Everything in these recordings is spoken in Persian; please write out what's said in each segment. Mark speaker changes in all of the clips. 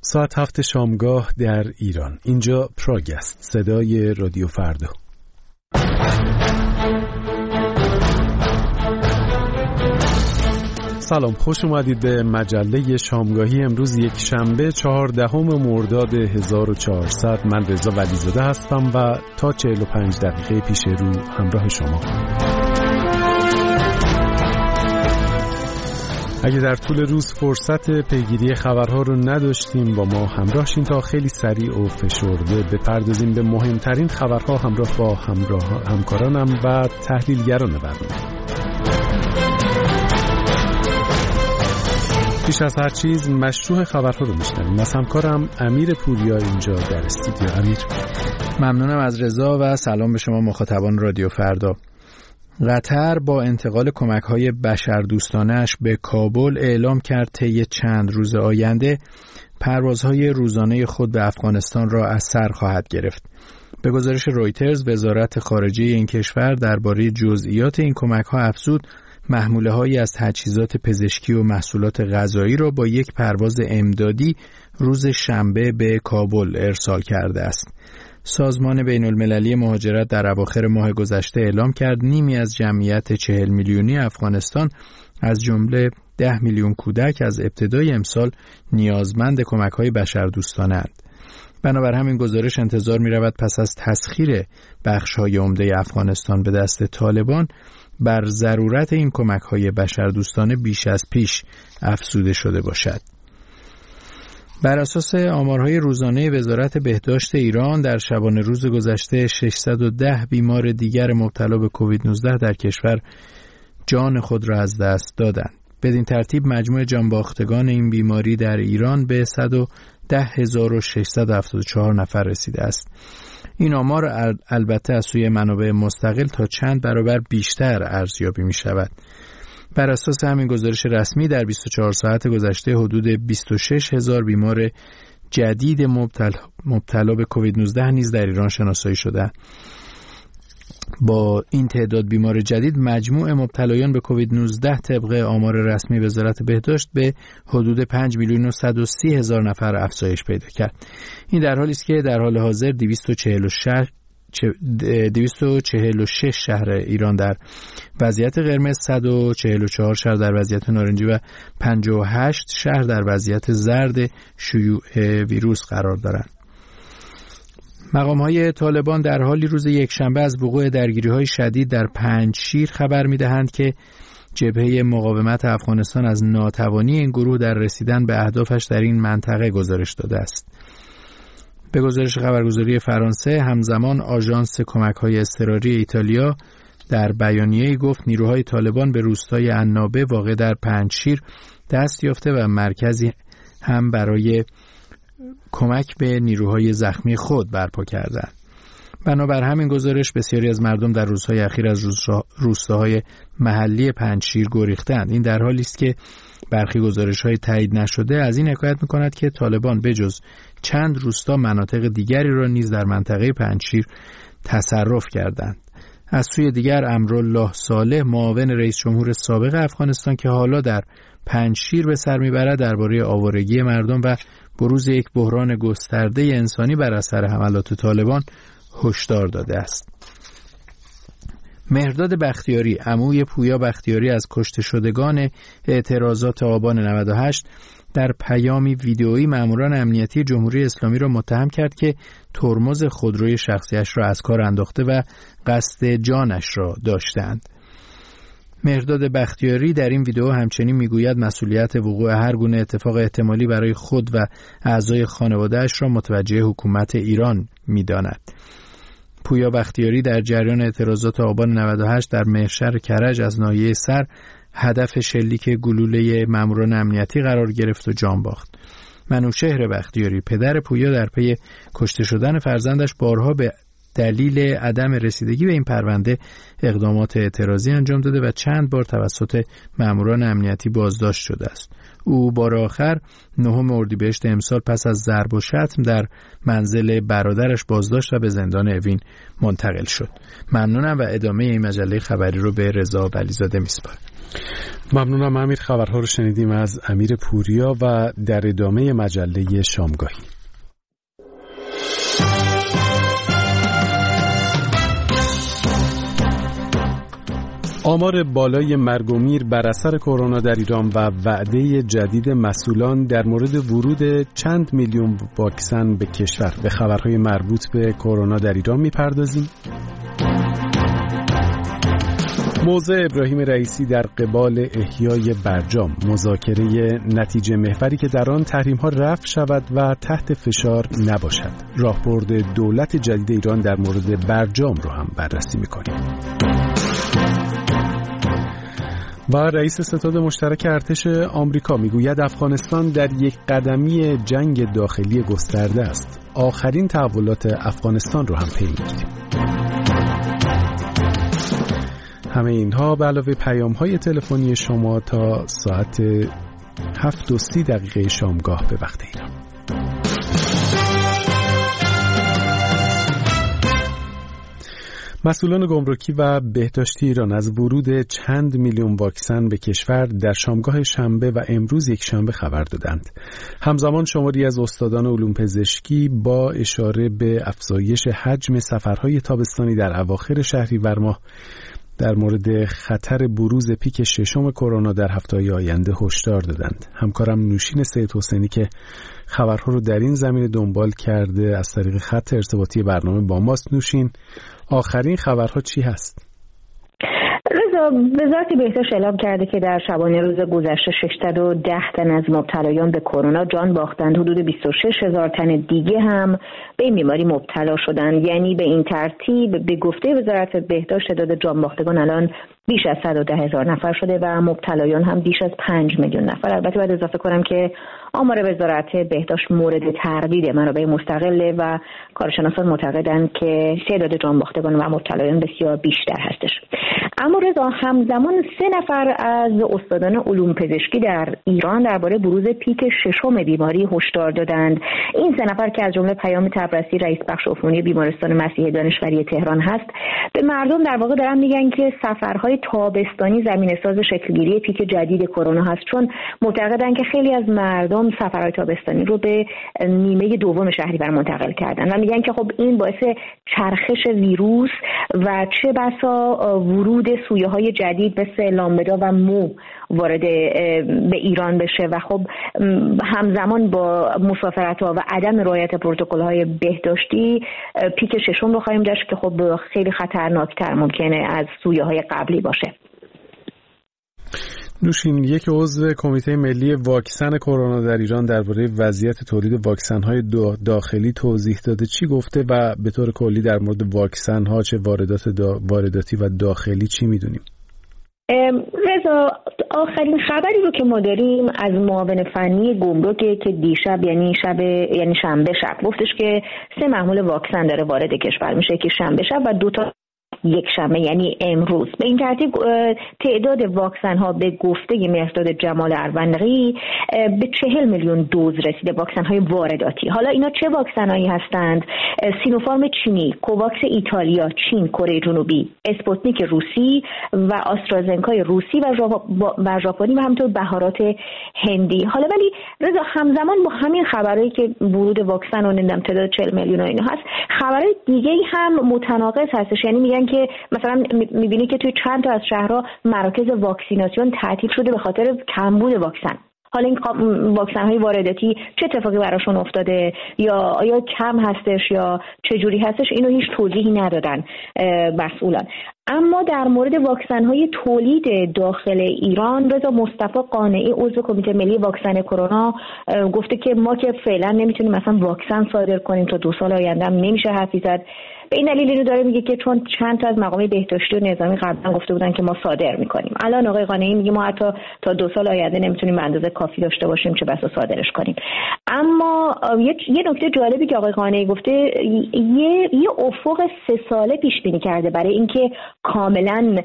Speaker 1: ساعت 7 شامگاه در ایران. اینجا پراگ است، صدای رادیو فردا. سلام، خوش اومدید به مجله شامگاهی. امروز یک شنبه 14 مرداد 1400. من رضا ولیزاده هستم و تا 45 دقیقه پیش رو همراه شما. اگه در طول روز فرصت پیگیری خبرها رو نداشتیم با ما همراه شین تا خیلی سریع و فشرده بپردازیم به مهمترین خبرها همراه با همکارانم و تحلیلگران برنامه. پیش از هر چیز مشروع خبرها رو میشنویم. از همکارم امیر پوریا اینجا در استودیو. امیر،
Speaker 2: ممنونم از رضا و سلام به شما مخاطبان رادیو فردا. قطر با انتقال کمک‌های بشردوستانه‌اش به کابل اعلام کرد طی چند روز آینده پروازهای روزانه خود به افغانستان را از سر خواهد گرفت. به گزارش رویترز، وزارت خارجه این کشور درباره جزئیات این کمک‌ها افزود محموله‌هایی از تجهیزات پزشکی و محصولات غذایی را با یک پرواز امدادی روز شنبه به کابل ارسال کرده است. سازمان بین‌المللی مهاجرت در اواخر ماه گذشته اعلام کرد نیمی از جمعیت 40 میلیونی افغانستان از جمله 10 میلیون کودک از ابتدای امسال نیازمند کمک‌های بشردوستانه‌اند. بنابر همین گزارش انتظار می‌رود پس از تسخیر بخش‌های عمده افغانستان به دست طالبان بر ضرورت این کمک‌های بشردوستانه بیش از پیش افزوده شده باشد. بر اساس آمارهای روزانه وزارت بهداشت ایران در شبانه روز گذشته 610 بیمار دیگر مبتلا به کووید 19 در کشور جان خود را از دست دادند. بدین ترتیب مجموع جانباختگان این بیماری در ایران به 110,674 نفر رسیده است. این آمار البته از سوی منابع مستقل تا چند برابر بیشتر ارزیابی می شود. بر اساس همین گزارش رسمی در 24 ساعت گذشته حدود 26,000 بیمار جدید مبتلا به کووید 19 نیز در ایران شناسایی شده. با این تعداد بیمار جدید مجموع مبتلایان به کووید 19 طبق آمار رسمی وزارت بهداشت به حدود 5,130,000 نفر افزایش پیدا کرد. این در حالی است که در حال حاضر 246 شهر ایران در وضعیت قرمز، 144 شهر در وضعیت نارنجی و 58 شهر در وضعیت زرد شیوع ویروس قرار دارند. مقام‌های طالبان در حالی روز یکشنبه از وقوع درگیری‌های شدید در پنجشیر خبر می‌دهند که جبهه مقاومت افغانستان از ناتوانی این گروه در رسیدن به اهدافش در این منطقه گزارش داده است. به گزارش خبرگزاری فرانسه، همزمان آژانس کمک‌های اضطراری ایتالیا در بیانیه‌ای گفت نیروهای طالبان به روستای عنابه واقع در پنجشیر دست یافته و مرکزی هم برای کمک به نیروهای زخمی خود برپا کردند. بنابر همین گزارش بسیاری از مردم در روزهای اخیر از روستاهای محلی پنجشیر گریختند. این در حالی است که برخی گزارش‌های تایید نشده از این حکایت می‌کند که طالبان بجز چند روستا مناطق دیگری را نیز در منطقه پنجشیر تصرف کردند. از سوی دیگر امرالله صالح، معاون رئیس جمهور سابق افغانستان که حالا در پنجشیر به سر میبرد، درباره آوارگی مردم و بروز یک بحران گسترده انسانی بر اثر حملات طالبان هشدار داده است. مهرداد بختیاری، عموی پویا بختیاری از کشته شدگان اعتراضات آبان 98 در پیامی ویدئویی ماموران امنیتی جمهوری اسلامی را متهم کرد که ترمز خودروی شخصیش را از کار انداخته و قصد جانش را داشتند. مهرداد بختیاری در این ویدئو همچنین میگوید مسئولیت وقوع هر گونه اتفاق احتمالی برای خود و اعضای خانواده‌اش را متوجه حکومت ایران می‌داند. پویا بختیاری در جریان اعتراضات آبان 98 در محشر کرج از ناحیه سر هدف شلیک گلوله ماموران امنیتی قرار گرفت و جان باخت. منوچهر بختیاری، پدر پویا، در پی کشته شدن فرزندش بارها به دلیل عدم رسیدگی به این پرونده اقدامات اعتراضی انجام داده و چند بار توسط ماموران امنیتی بازداشت شده است. او بار آخر 9 اردیبهشت امسال پس از ضرب و شتم در منزل برادرش بازداشت و به زندان اوین منتقل شد. ممنونم و ادامه این مجله خبری رو به رضا ولیزاده میسپارم.
Speaker 1: ممنونم امیر. خبرها رو شنیدیم از امیر پوریا و در ادامه مجله شامگاهی. آمار بالای مرگ و میر بر اثر کرونا در ایران و وعده جدید مسئولان در مورد ورود چند میلیون واکسن به کشور. به خبرهای مربوط به کرونا در ایران میپردازیم. موضع ابراهیم رئیسی در قبال احیای برجام، مذاکره نتیجه محوری که در آن تحریم‌ها رفع شود و تحت فشار نباشد. راهبرد دولت جدید ایران در مورد برجام رو هم بررسی می‌کنیم. و رئیس ستاد مشترک ارتش آمریکا میگوید افغانستان در یک قدمی جنگ داخلی گسترده است. آخرین تحولات افغانستان رو هم پی می‌گیریم. همه اینها به علاوه پیام‌های تلفنی شما تا ساعت 7:30 شامگاه به وقت ایران. مسئولان گمرکی و بهداشتی ایران از ورود چند میلیون واکسن به کشور در شامگاه شنبه و امروز یک شنبه خبر دادند. همزمان شماری از استادان علوم پزشکی با اشاره به افزایش حجم سفرهای تابستانی در اواخر شهریور ماه در مورد خطر بروز پیک ششم کرونا در هفته‌های آینده هشدار دادند. همکارم نوشین سید حسینی که خبرها رو در این زمینه دنبال کرده از طریق خط ارتباطی برنامه با ماست. نوشین، آخرین خبرها چی هست؟
Speaker 3: رضا، وزارت بهداشت اعلام کرده که در شبانه روز گذشته 610 تن از مبتلایان به کرونا جان باختند. حدود 26,000 تن دیگه هم به این بیماری مبتلا شدند. یعنی به این ترتیب به گفته وزارت بهداشت تعداد جان باختگان الان بیش از 110,000 نفر شده و مبتلایان هم بیش از 5 میلیون نفر. البته باید اضافه کنم که آمار وزارت بهداشت مورد تردید منابع مستقله و کارشناسان معتقدند که تعداد جان باختگان و مبتلایان بسیار بیشتر هستش. اما رضا، همزمان 3 نفر از استادان علوم پزشکی در ایران درباره بروز پیک ششم بیماری هشدار دادند. این 3 نفر که از جمله پیام تبرسی رئیس بخش عفونی بیمارستان مسیح دانشوری تهران هست، به مردم در واقع دارن میگن که سفرهای تابستانی زمینه‌ساز شکلگیری پیک جدید کرونا هست، چون معتقدن که خیلی از مردم سفرهای تابستانی رو به نیمه دوم شهریور منتقل کردن و میگن که خب این باعث چرخش ویروس و چه بسا ورود سویه‌های جدید مثل لامبدا و مو وارد به ایران بشه و خب همزمان با مسافرت‌ها و عدم رعایت پروتکل‌های بهداشتی پیک ششم رو خواهیم داشت که خب خیلی خطرناکتر ممکنه از سویه‌های قبلی باشه.
Speaker 1: نوشین، یک عضو کمیته ملی واکسن کرونا در ایران درباره وضعیت تولید واکسن‌های داخلی توضیح داده. چی گفته و به طور کلی در مورد واکسن‌ها چه وارداتی و داخلی چی می‌دونیم؟
Speaker 3: رضا، آخرین خبری رو که ما داریم از معاون فنی گمرک که دیشب یعنی شنبه شب گفتش که 3 محمول واکسن داره وارد کشور میشه که شنبه شب و 2 تا یک شنبه یعنی امروز. به این ترتیب تعداد واکسن ها به گفته مهرداد جمال اروندقی به 40 میلیون دوز رسیده، واکسن های وارداتی. حالا اینا چه واکسن هایی هستند؟ سینوفارم چینی، کوواکس ایتالیا، چین، کره جنوبی، اسپوتنیک روسی و آسترازنکای روسی و ژاپنی و همینطور بهارات هندی. حالا ولی رضا، همزمان با همین خبرایی که ورود واکسن و نمیدونم تعداد 40 میلیون و اینا هست، خبرای دیگه‌ای هم متناقض هستش. یعنی میگن که مثلا میبینی که توی چند تا از شهرها مراکز واکسیناسیون تعطیل شده به خاطر کمبود واکسن. حالا این واکسن های وارداتی چه اتفاقی براشون افتاده یا آیا کم هستش یا چه جوری هستش، اینو هیچ توضیحی ندادن مسئولان. اما در مورد واکسن های تولید داخل ایران، رضا مصطفی قانعی عضو کمیته ملی واکسن کرونا گفته که ما که فعلا نمیتونیم مثلا واکسن صادر کنیم، تا 2 سال آینده هم نمیشه حرفی زد به این دلیل اینو داره میگه که چون چند تا از مقامات بهداشتی و نظامی قبلا گفته بودن که ما صادر میکنیم، الان آقای قانعی میگه ما حتی تا 2 سال آینده نمیتونیم به اندازه کافی داشته باشیم چه بسا صادرش کنیم. اما یه نکته جالبی که آقای قانعی گفته، یه افق 3 ساله پیش بینی کرده برای اینکه کاملا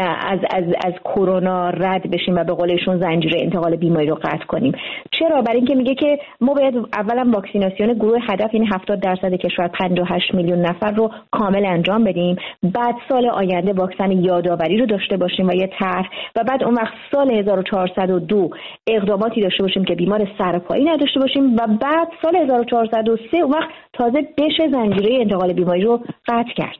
Speaker 3: از کرونا رد بشیم و به قول ایشون زنجیره انتقال بیماری رو قطع کنیم. چرا؟ برای اینکه میگه که ما باید اولا واکسیناسیون گروه هدف یعنی 70% کشور 58 میلیون نفر رو کامل انجام بدیم، بعد سال آینده واکسن یادآوری رو داشته باشیم و یه طرح، و بعد اون وقت سال 1402 اقداماتی داشته باشیم که بیمار سرپایی نداشته باشیم، و بعد سال 1403 اون وقت تازه بشه زنجیره انتقال بیماری رو قطع کرد.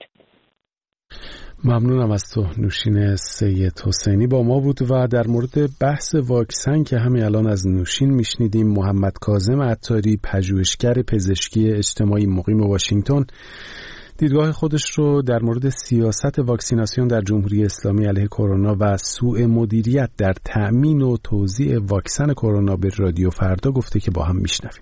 Speaker 1: ممنونم از تو. نوشین سید حسینی با ما بود و در مورد بحث واکسن که همین الان از نوشین میشنیدیم، محمد کاظم عطاری پژوهشگر پزشکی اجتماعی مقیم واشنگتن دیدگاه خودش رو در مورد سیاست واکسیناسیون در جمهوری اسلامی علیه کرونا و سوء مدیریت در تأمین و توزیع واکسن کرونا به رادیو فردا گفته که با هم میشنویم.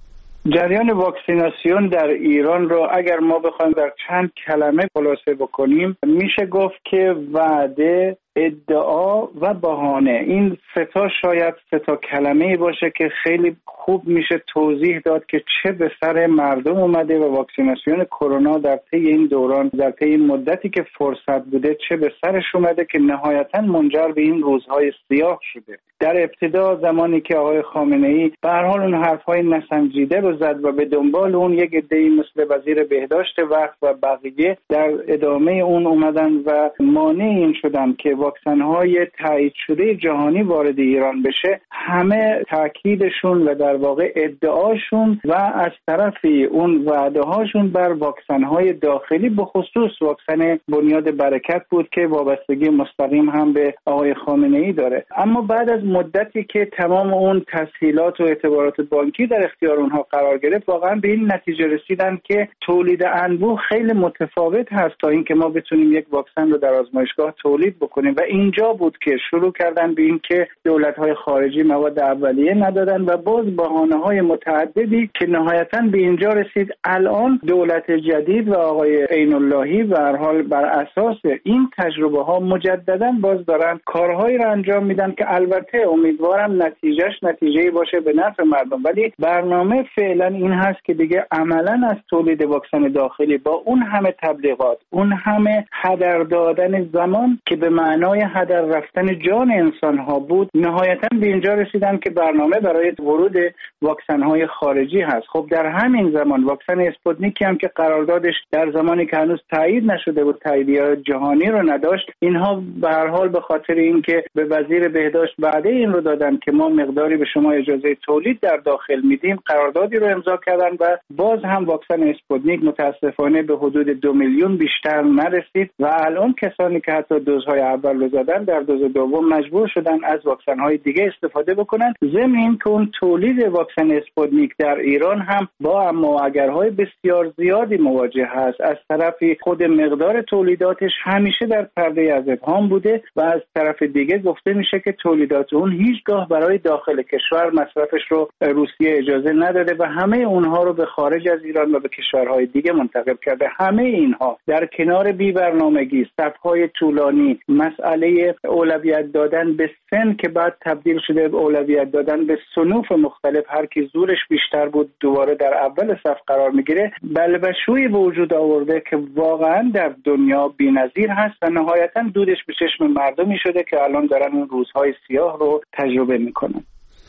Speaker 4: جریان واکسیناسیون در ایران رو اگر ما بخوایم در چند کلمه خلاصه بکنیم، میشه گفت که وعده، ادعا و بهانه، این 3 شاید 3 کلمه‌ای باشه که خیلی خوب میشه توضیح داد که چه به سر مردم اومده و واکسیناسیون کرونا در طی این دوران، در طی این مدتی که فرصت بوده چه به سرش اومده که نهایتاً منجر به این روزهای سیاه شده. در ابتدا زمانی که آقای خامنه‌ای به هر حال اون حرف‌های نسنجیده رو زد و به دنبال اون یک عده‌ای مثل وزیر بهداشت وقت و بقیه در ادامه اون اومدن و مانع این شدن که واکسن‌های تایید شده جهانی وارد ایران بشه، همه تاکیدشون و در واقع ادعاشون و از طرفی اون وعده‌هاشون بر واکسن‌های داخلی به خصوص واکسن بنیاد برکت بود که وابستگی مستقیم هم به آقای خامنه‌ای داره. اما بعد از مدتی که تمام اون تسهیلات و اعتبارات بانکی در اختیار اونها قرار گرفت، واقعا به این نتیجه رسیدن که تولید انبوه خیلی متفاوت هست تا اینکه ما بتونیم یک واکسن رو در آزمایشگاه تولید بکنیم، و اینجا بود که شروع کردن به این که دولت‌های خارجی مواد اولیه ندادن و باز بهانه‌های متعددی که نهایتاً به اینجا رسید الان دولت جدید و آقای عین اللهی به هر حال بر اساس این تجربه‌ها مجدداً باز دارن کارهایی را انجام میدن که البته امیدوارم نتیجه‌ای باشه به نفع مردم، ولی برنامه فعلا این هست که دیگه عملاً از تولید واکسن داخلی با اون همه تبلیغات، اون همه هدر دادن زمان که به معنای هدر رفتن جان انسان‌ها بود، نهایتاً به اینجا رسیدن که برنامه برای ورود واکسن‌های خارجی هست. خب در همین زمان واکسن اسپوتنیکی هم که قراردادش در زمانی که هنوز تایید نشده بود، تاییدیه جهانی رو نداشت، اینها به هر حال به خاطر اینکه به وزیر بهداشت بعد این رو دادن که ما مقداری به شما اجازه تولید در داخل میدیم، قراردادی رو امضا کردن و باز هم واکسن اسپوتنیک متاسفانه به حدود 2 میلیون بیشتر نرسید و الان کسانی که حتی دوزهای اول رو زدن در دوز دوم مجبور شدن از واکسن‌های دیگه استفاده بکنن. ضمن اینکه اون تولید واکسن اسپوتنیک در ایران هم با اما اگرهای بسیار زیادی مواجه هست. از طرفی خود مقدار تولیداتش همیشه در پرده از ابهام بوده و از طرف دیگه گفته میشه که تولیدات اون هیچگاه برای داخل کشور مصرفش رو روسیه اجازه نداده و همه اونها رو به خارج از ایران و به کشورهای دیگه منتقل کرده. همه اینها در کنار بی‌برنامگی، صف‌های طولانی، مسئله اولویت دادن به سن که بعد تبدیل شده به اولویت دادن به صنوف مختلف، هر کی زورش بیشتر بود دوباره در اول صف قرار میگیره، بلبشویی به وجود آورده که واقعا در دنیا بی‌نظیر هست و نهایتاً دودش به چشم مردمی شده که الان دارن اون روزهای سیاه رو تجربه میکنن.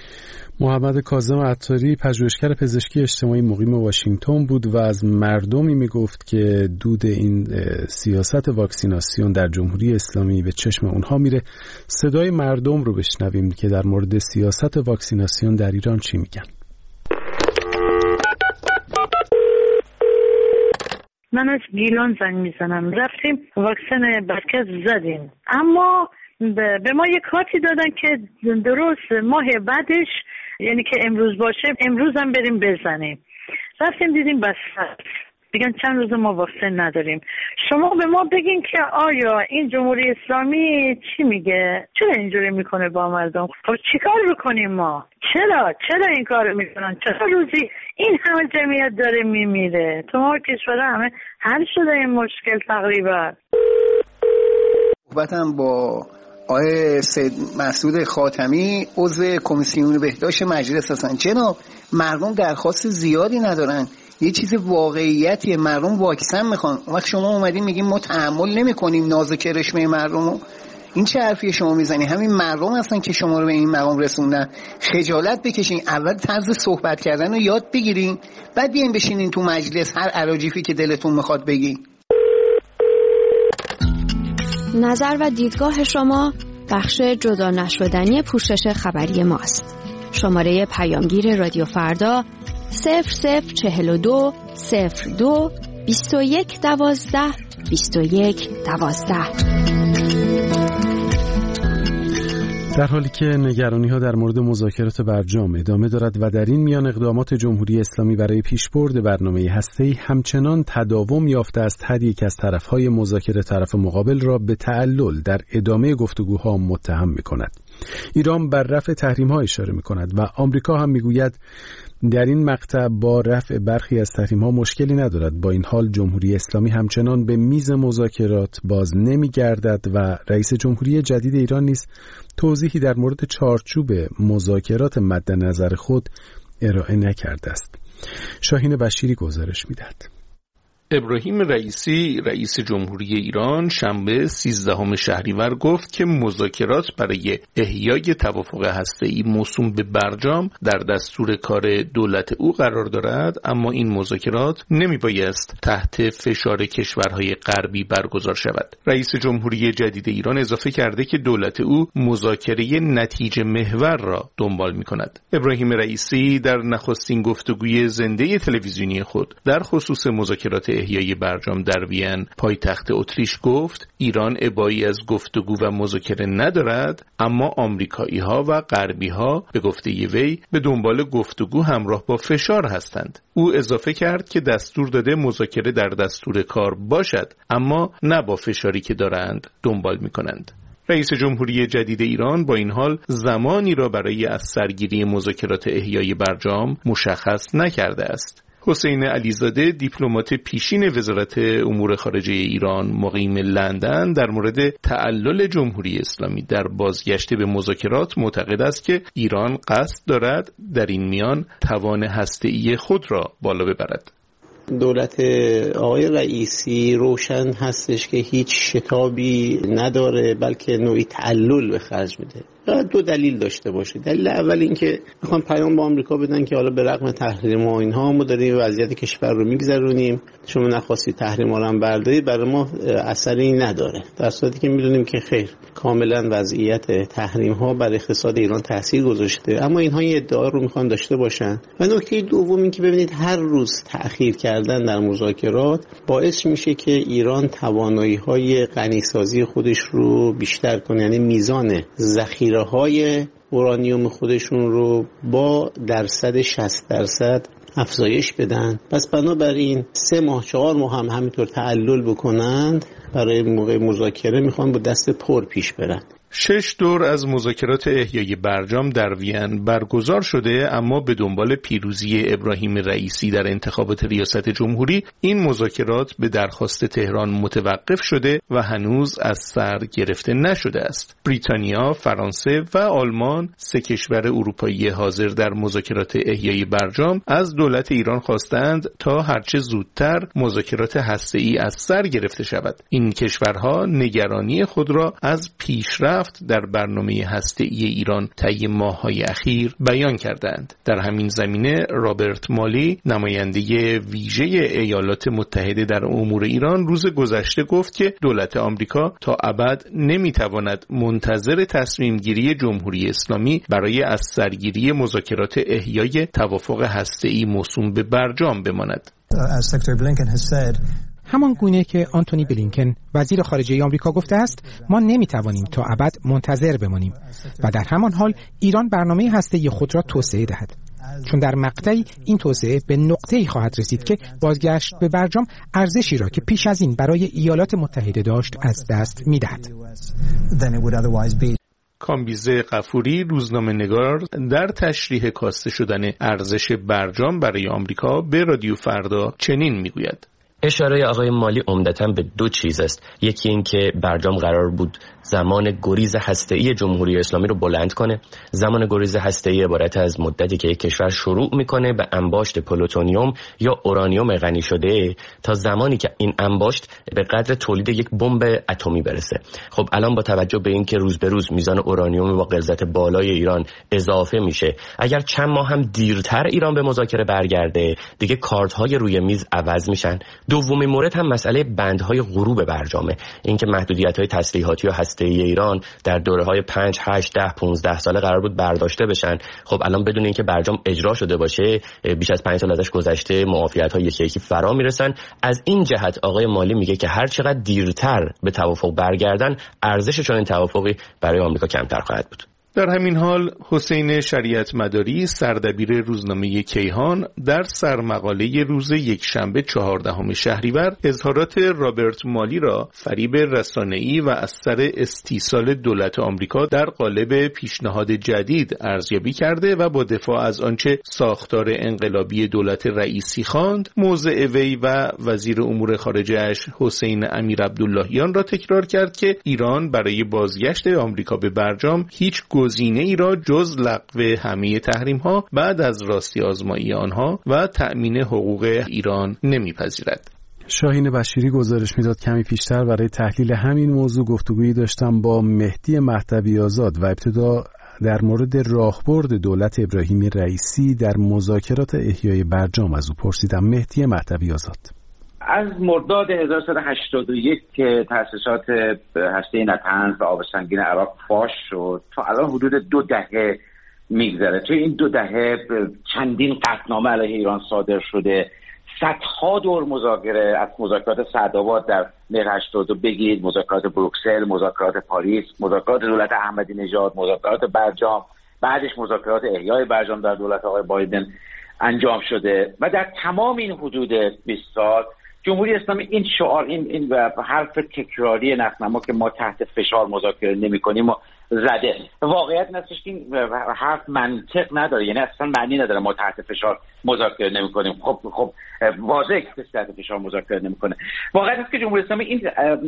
Speaker 1: محمد کاظم عطاری پژوهشگر پزشکی اجتماعی مقیم واشنگتن بود و از مردمی میگفت که دود این سیاست واکسیناسیون در جمهوری اسلامی به چشم اونها میره. صدای مردم رو بشنویم که در مورد سیاست واکسیناسیون در ایران چی میگن.
Speaker 5: من از گیلان زنگ میزنم. رفتیم واکسن برکت زدیم، اما به ما یک کارتی دادن که درست ماه بعدش، یعنی که امروز باشه، امروز هم بریم بزنیم. رفتیم دیدیم بس میگن چند روز ما واکسن نداریم. شما به ما بگین که آیا این جمهوری اسلامی چی میگه؟ چرا اینجوری میکنه با مردم؟ خب چیکار بکنیم ما؟ چرا این کارو میکنن؟ چرا روزی این همه جمعیت داره میمیره؟ تو ما کشور همه حل شده این مشکل تقریبا.
Speaker 6: صحبتم با آقای سید مسعود خاتمی عضو کمیسیون بهداشت مجلس هستن. جناب مردم درخواست زیادی ندارن، یه چیز واقعیتیه، مردم واکسن میخوان. وقت شما اومدین میگین ما تحمل نمیکنیم ناز و کرشمه مردمو، این چه حرفی شما میزنی؟ همین مردم هستن که شما رو به این مقام رسوندن. خجالت بکشین، اول طرز صحبت کردن رو یاد بگیرین، بعد بیاین بشینین تو مجلس هر اراجیفی که دلتون میخواد بگین.
Speaker 7: نظر و دیدگاه شما بخش جدا نشدنی پوشش خبری ماست. شماره پیامگیر رادیو فردا 0042 02 21 12 21 12.
Speaker 1: در حالی که نگرانی‌ها در مورد مذاکرات برجام ادامه دارد و در این میان اقدامات جمهوری اسلامی برای پیشبرد برنامه هسته‌ای همچنان تداوم یافته است، هر یک از طرف‌های مذاکره طرف مقابل را به تعلل در ادامه گفتگوها متهم می‌کند. ایران بر رفع تحریم‌ها اشاره می‌کند و آمریکا هم می‌گوید در این مقطع با رفع برخی از تحریم‌ها مشکلی ندارد. با این حال جمهوری اسلامی همچنان به میز مذاکرات باز نمی‌گردد و رئیس جمهوری جدید ایران نیز توضیحی در مورد چارچوب مذاکرات مد نظر خود ارائه نکرده است. شاهین بشیری گزارش می‌دهد.
Speaker 8: ابراهیم رئیسی رئیس جمهوری ایران شنبه 13 شهریور گفت که مذاکرات برای احیای توافق هسته‌ای موسوم به برجام در دستور کار دولت او قرار دارد، اما این مذاکرات نمیبایست تحت فشار کشورهای غربی برگزار شود. رئیس جمهوری جدید ایران اضافه کرده که دولت او مذاکره نتیجه محور را دنبال می‌کند. ابراهیم رئیسی در نخستین گفتگوی زنده تلویزیونی خود در خصوص مذاکرات احیای برجام در وین پایتخت اتریش گفت ایران ابایی از گفتگو و مذاکره ندارد، اما آمریکایی‌ها و غربی‌ها به گفته وی به دنبال گفتگو همراه با فشار هستند. او اضافه کرد که دستور داده مذاکره در دستور کار باشد، اما نه با فشاری که دارند دنبال می‌کنند. رئیس جمهوری جدید ایران با این حال زمانی را برای از سرگیری مذاکرات احیای برجام مشخص نکرده است. حسین علیزاده دیپلمات پیشین وزارت امور خارجه ایران مقیم لندن در مورد تعلل جمهوری اسلامی در بازگشت به مذاکرات معتقد است که ایران قصد دارد در این میان توان هسته‌ای خود را بالا ببرد.
Speaker 9: دولت آقای رئیسی روشن هستش که هیچ شتابی نداره، بلکه نوعی تعلل به خرج میده. دو دلیل داشته باشه. دلیل اول این که میخوان پیام به آمریکا بدن که حالا به رغم تحریم و اینها ما داریم وضعیت کشور رو میگذرونیم، شما نخواستی تحریم ها رو هم بردارید، برای ما اثری نداره، در صورتی که میدونیم که خیر، کاملا وضعیت تحریم ها بر اقتصاد ایران تاثیر گذاشته، اما اینها این ادعا رو میخوان داشته باشن. و نکته دوم این که ببینید هر روز تأخیر کردن در مذاکرات باعث میشه که ایران توانایی های غنیسازی خودش رو بیشتر کنه، یعنی میزان ذخیره های اورانیوم خودشون رو با درصد 60% افزایش بدن. پس بنابراین 3 ماه 4 ماه هم همینطور تعلل بکنند، برای موقع مذاکره میخوان با دست پر پیش برن.
Speaker 8: 6 دور از مذاکرات احیای برجام در وین برگزار شده، اما به دنبال پیروزی ابراهیم رئیسی در انتخابات ریاست جمهوری این مذاکرات به درخواست تهران متوقف شده و هنوز از سر گرفته نشده است. بریتانیا، فرانسه و آلمان، 3 کشور اروپایی حاضر در مذاکرات احیای برجام، از دولت ایران خواستند تا هرچه زودتر مذاکرات هسته‌ای از سر گرفته شود. این کشورها نگرانی خود را از پیشرفت در برنامه هسته‌ای ایران طی ماه‌های اخیر بیان کردند. در همین زمینه رابرت مالی، نماینده ویژه ایالات متحده در امور ایران، روز گذشته گفت که دولت آمریکا تا ابد نمی‌تواند منتظر تصمیم گیری جمهوری اسلامی برای از سرگیری مذاکرات احیای توافق هسته‌ای موسوم به برجام بماند.
Speaker 10: همان گونه که آنتونی بلینکن وزیر خارجه آمریکا گفته است، ما نمیتوانیم تا ابد منتظر بمانیم و در همان حال ایران برنامه هسته‌ای خود را توسعه دهد. چون در مقطعی این توسعه به نقطه‌ای خواهد رسید که بازگشت به برجام ارزشی را که پیش از این برای ایالات متحده داشت از دست می‌دهد.
Speaker 8: کامبیزه غفوری، روزنامه‌نگار، در تشریح کاسته شدن ارزش برجام برای آمریکا به رادیو فردا چنین میگوید:
Speaker 11: اشاره آقای مالی عمدتاً به دو چیز است. یکی این که برجام قرار بود زمان گریز هسته‌ای جمهوری اسلامی رو بلند کنه. زمان گریز هسته‌ای عبارت از مدتی که یک کشور شروع میکنه به انباشت پلوتونیوم یا اورانیوم غنی شده تا زمانی که این انباشت به قدر تولید یک بمب اتمی برسه. خب الان با توجه به اینکه روز به روز میزان اورانیوم با غلظت بالای ایران اضافه میشه، اگر چند ماه هم دیرتر ایران به مذاکره برگرده، دیگه کارت‌های روی میز عوض میشن. دومین مورد هم مسئله بندهای غروب برجامه، اینکه محدودیت‌های تسلیحاتی و هسته‌ای ایران در دوره‌های 5 8 10 15 ساله قرار بود برداشته بشن. خب الان بدون اینکه برجام اجرا شده باشه، بیش از 5 سال ازش گذشته، معافیت‌ها یکی یکی فرا میرسن. از این جهت آقای مالی میگه که هر چقدر دیرتر به توافق برگردن، ارزش چنین توافقی برای آمریکا کمتر خواهد بود.
Speaker 8: در همین حال حسین شریعت مداری، سردبیر روزنامه کیهان، در سرمقاله روز یکشنبه 14 شهریور اظهارات رابرت مالی را فریب رسانه‌ای و از سر استیصال دولت آمریکا در قالب پیشنهاد جدید ارزیابی کرده و با دفاع از آنچه ساختار انقلابی دولت رئیسی خواند، موضع وی و وزیر امور خارجه‌اش حسین امیرعبداللهیان را تکرار کرد که ایران برای بازگشت آمریکا به برجام هیچ گزینه ای را جز لغو همه تحریم ها بعد از راستی آزمایی آنها و تأمین حقوق ایران نمیپذیرد.
Speaker 1: شاهین بشیری گزارش میداد کمی پیشتر برای تحلیل همین موضوع گفتگویی داشتم با مهدی مهدوی آزاد و ابتدا در مورد راهبرد دولت ابراهیمی رئیسی در مذاکرات احیای برجام از او پرسیدم. مهدی مهدوی آزاد:
Speaker 12: از مرداد 1381 که تأسیسات هسته نطنز و آب سنگین عراق فاش شد تا الان حدود 2 دهه میگذره. توی این 2 دهه چندین قطعنامه علیه ایران صادر شده، صدها دور مذاکره، از مذاکرات سعدآباد در مهر 82 بگید، مذاکرات بروکسل، مذاکرات پاریس، مذاکرات دولت احمدی نژاد، مذاکرات برجام، بعدش مذاکرات احیای برجام در دولت آقای بایدن انجام شده و در تمام این حدود 20 سال جمهوری اسلامی این شعار، این حرف تکراری نخنما که ما تحت فشار مذاکره نمی‌کنیم و زده. واقعیت نستش که این حرف منطق نداره، یعنی اصلا معنی نداره ما تحت فشار مذاکره نمی‌کنیم. خب واضحه که تحت فشار مذاکره نمی‌کنه. واقعیت است که جمهوری اسلامی این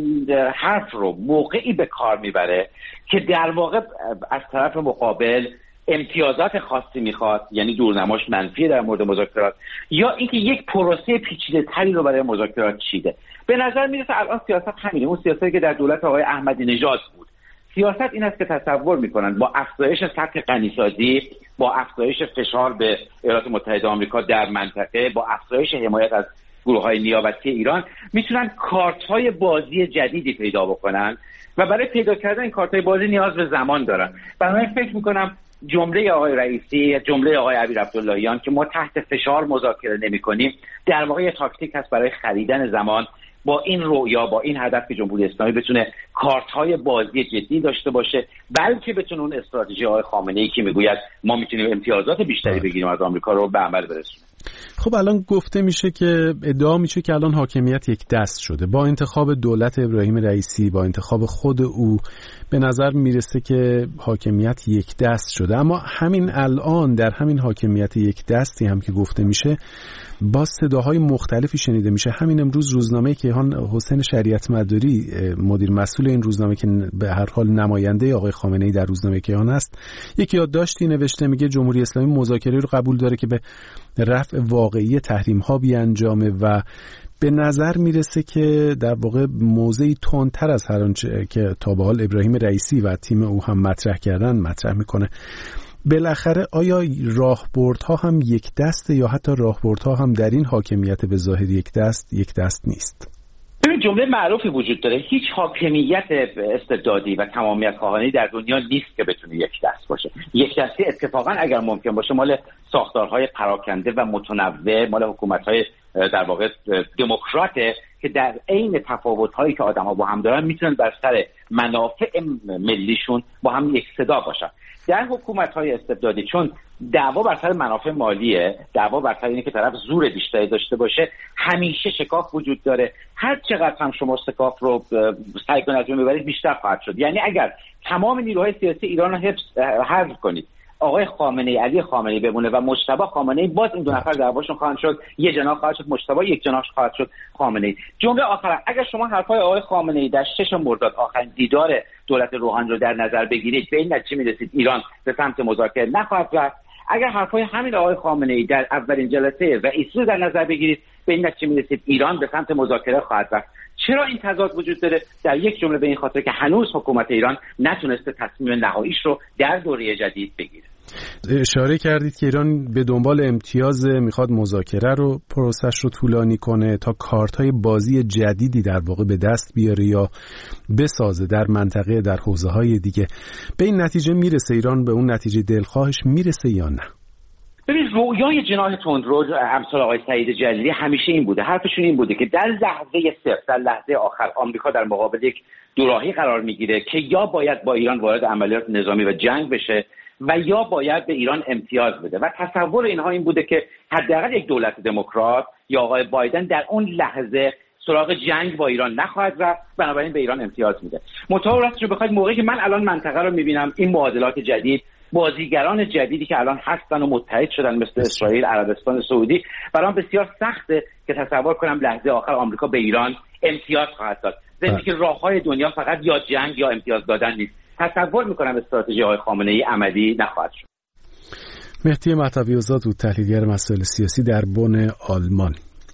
Speaker 12: حرف رو موقعی به کار میبره که در واقع از طرف مقابل امتیازات خاصی میخواد، یعنی دورنماش منفی در مورد مذاکرات، یا اینکه یک پروسه پیچیده تری رو برای مذاکرات چیده. به نظر میرسه الان سیاست همینه، اون سیاستی که در دولت آقای احمدی نژاد بود. سیاست این است که تصور میکنن با افزایش سطح غنیسازی، با افزایش فشار به ایالات متحده آمریکا در منطقه، با افزایش حمایت از گروه‌های نیابتی ایران میتونن کارت‌های بازی جدیدی پیدا بکنن و برای پیدا کردن این کارت‌های بازی نیاز به زمان دارن. برای فکر میکنم جمله آقای رئیسی، جمله آقای امیرعبداللهیان که ما تحت فشار مذاکره نمی‌کنیم، در واقع یه تاکتیک هست برای خریدن زمان با این رویا، با این هدف که جمهوری اسلامی بتونه کارت‌های بازی جدی داشته باشه، بلکه بتونه اون استراتژی آقای خامنه‌ای که میگوید ما میتونیم امتیازات بیشتری بگیریم از آمریکا رو به عمل برسونیم.
Speaker 1: خب الان گفته میشه که ادعا میشه که الان حاکمیت یک دست شده با انتخاب دولت ابراهیم رئیسی، با انتخاب خود او به نظر میرسه که حاکمیت یک دست شده. اما همین الان در همین حاکمیت یک دستی هم که گفته میشه با صداهای مختلفی شنیده میشه. همین امروز روزنامه کیهان حسین شریعت مداری، مدیر مسئول این روزنامه که به هر حال نماینده آقای خامنه‌ای در روزنامه کیهان است، یک یادداشتی نوشته، میگه جمهوری اسلامی مذاکره رو قبول داره که به رفع واقعی تحریم‌ها بیانجامه و به نظر میرسه که در واقع موضعی تندتر از هر آنچه که تا به حال ابراهیم رئیسی و تیم او هم مطرح میکنه. بالاخره آیا راهبردها هم یک دسته یا حتی راهبردها هم در این حاکمیت به ظاهر یک دست نیست؟
Speaker 12: ببین جمله معروفی وجود داره، هیچ حاکمیت استبدادی و تمامیت خواهانی در دنیا نیست که بتونه یک دست باشه. یک دستی اتفاقا اگر ممکن باشه مال ساختارهای پراکنده و متنوع، مال حکومت‌های در واقع دموکراته که در عین تفاوت‌هایی که آدم‌ها با هم دارن میتونن بر سر منافع ملیشون با هم یک صدا باشن. در حکومت‌های استبدادی، چون دعوا بر سر منافع مالیه، دعوا بر سر اینه که طرف زور بیشتری داشته باشه، همیشه شکاف وجود داره. هر چقدر هم شما شکاف رو سعی کنید از بین ببرید بیشتر خواهد شد. یعنی اگر تمام نیروهای سیاسی ایران رو حذف کنید، آقای خامنه‌ای، علی خامنه‌ای بمونه و مجتبی خامنه‌ای، باز این دو نفر دعواشون خواهند شد، یه جناح خواهد شد مجتبی، یک جناح خواهد شد خامنه‌ای. جمله آخر، اگر شما حرفای آقای خامنه‌ای در 6 مرداد آخرین دیدار دولت روحانی رو در نظر بگیرید، به این نتیجه می‌رسید ایران به سمت مذاکره نخواهد رفت. اگر حرفای همین آقای خامنه‌ای در اولین جلسه رئیسی رو در نظر بگیرید، به این نتیجه می‌رسید ایران به سمت مذاکره خواهد رفت. چرا این تضاد وجود داره؟ در یک جمله به این خاطر که هنوز حکومت ایران نتونسته تصمیم نهاییش رو در دوره جدید بگیره.
Speaker 1: اشاره کردید که ایران به دنبال امتیاز، میخواد مذاکره رو پروسش رو طولانی کنه تا کارت‌های بازی جدیدی در واقع به دست بیاره یا بسازه در منطقه، در حوزه‌های دیگه. به این نتیجه میرسه ایران، به اون نتیجه دلخواهش میرسه یا نه؟
Speaker 12: ببین، رویای جناح تندرو امثال آقای سعید جلیلی همیشه این بوده، حرفشون این بوده که در لحظه صفر، در لحظه آخر آمریکا در مقابل یک دوراهی قرار میگیره که یا باید با ایران وارد عملیات نظامی و جنگ بشه و یا باید به ایران امتیاز بده و تصور اینها این بوده که حداقل یک دولت دموکرات یا آقای بایدن در اون لحظه سراغ جنگ با ایران نخواهد رفت، بنابراین به ایران امتیاز میده. متأسفانه بخواید موقعی که من الان منطقه رو میبینم، این معادلات جدید، بازیگران جدیدی که الان هستن و متحد شدن مثل اسرائیل، عربستان سعودی، برام بسیار سخته که تصور کنم لحظه آخر آمریکا به ایران امتیاز خواهد داد. ضمن که راههای دنیا فقط یا جنگ یا امتیاز دادن نیست. تصور میکنم استراتژی های خامنه‌ای عملی نخواهد شد.
Speaker 1: مهدی مهدوی‌زاد بود، تحلیلگر مسائل سیاسی در بن آلمان.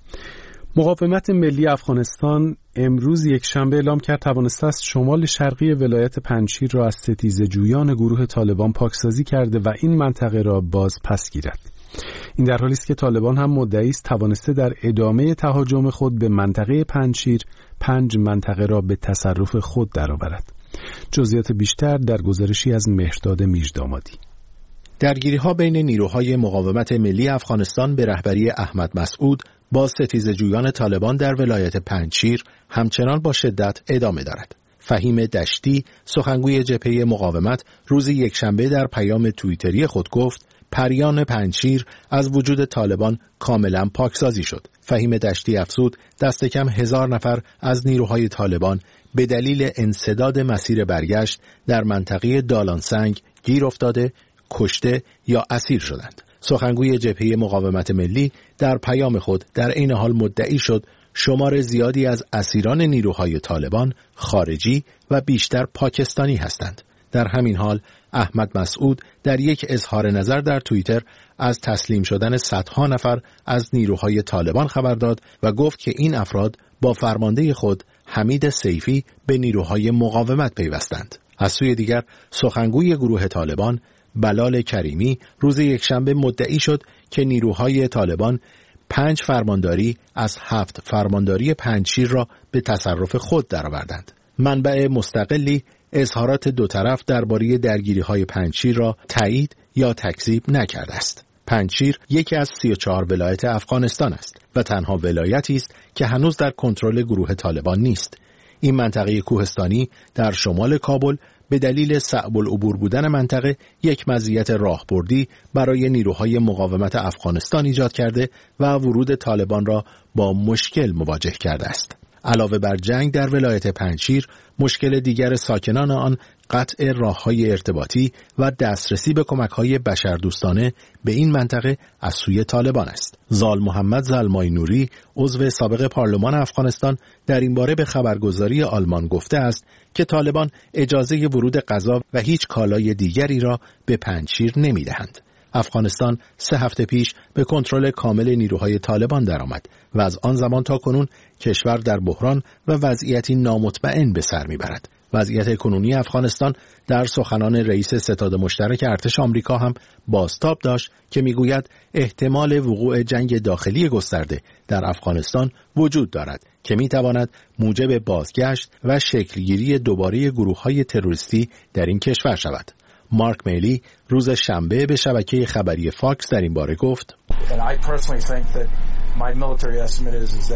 Speaker 1: مقاومت ملی افغانستان امروز یکشنبه اعلام کرد توانسته است شمال شرقی ولایت پنجشیر را از ستیزه‌جویان گروه طالبان پاکسازی کرده و این منطقه را باز پس گیرد. این در حالی است که طالبان هم مدعی است توانسته در ادامه تهاجم خود به منطقه پنجشیر 5 منطقه را به تصرف خود درآورد. جزئیات بیشتر در گزارشی از مهرداد میردامادی.
Speaker 2: درگیری‌ها بین نیروهای مقاومت ملی افغانستان به رهبری احمد مسعود با ستیزه‌جویان طالبان در ولایت پنجشیر همچنان با شدت ادامه دارد. فهیم دشتی، سخنگوی جبهه مقاومت، روز یکشنبه در پیام توییتری خود گفت پریان پنجشیر از وجود طالبان کاملا پاکسازی شد. فهیم دشتی افزود دست کم 1000 نفر از نیروهای طالبان به دلیل انسداد مسیر برگشت در منطقه دالانسنگ گیر افتاده، کشته یا اسیر شدند. سخنگوی جبهه مقاومت ملی در پیام خود در عین حال مدعی شد شمار زیادی از اسیران نیروهای طالبان خارجی و بیشتر پاکستانی هستند. در همین حال احمد مسعود در یک اظهار نظر در توییتر از تسلیم شدن صدها نفر از نیروهای طالبان خبر داد و گفت که این افراد با فرمانده خود حمید سیفی به نیروهای مقاومت پیوستند. از سوی دیگر سخنگوی گروه طالبان بلال کریمی روز یکشنبه مدعی شد که نیروهای طالبان 5 فرمانداری از 7 فرمانداری پنجشیر را به تصرف خود درآوردند. منبع مستقلی اظهارات دو طرف درباره درگیری‌های پنجشیر را تایید یا تکذیب نکرده است. پنجشیر یکی از 34 ولایت افغانستان است و تنها ولایتی است که هنوز در کنترل گروه طالبان نیست. این منطقه کوهستانی در شمال کابل به دلیل صعب العبور بودن منطقه یک مزیت راهبردی برای نیروهای مقاومت افغانستان ایجاد کرده و ورود طالبان را با مشکل مواجه کرده است. علاوه بر جنگ در ولایت پنجشیر، مشکل دیگر ساکنان آن قطع راه‌های ارتباطی و دسترسی به کمک‌های بشردوستانه به این منطقه از سوی طالبان است. زال محمد زلمای نوری، عضو سابق پارلمان افغانستان، در این باره به خبرگزاری آلمان گفته است که طالبان اجازه ورود غذا و هیچ کالای دیگری را به پنجشیر نمی‌دهند. افغانستان 3 هفته پیش به کنترل کامل نیروهای طالبان درآمد و از آن زمان تا کنون کشور در بحران و وضعیتی نامطمئن به سر میبرد. وضعیت کنونی افغانستان در سخنان رئیس ستاد مشترک ارتش آمریکا هم بازتاب داشت که میگوید احتمال وقوع جنگ داخلی گسترده در افغانستان وجود دارد که میتواند موجب بازگشت و شکلگیری دوباره گروه‌های تروریستی در این کشور شود. مارک میلی روز شنبه به شبکه خبری فاکس در این باره گفت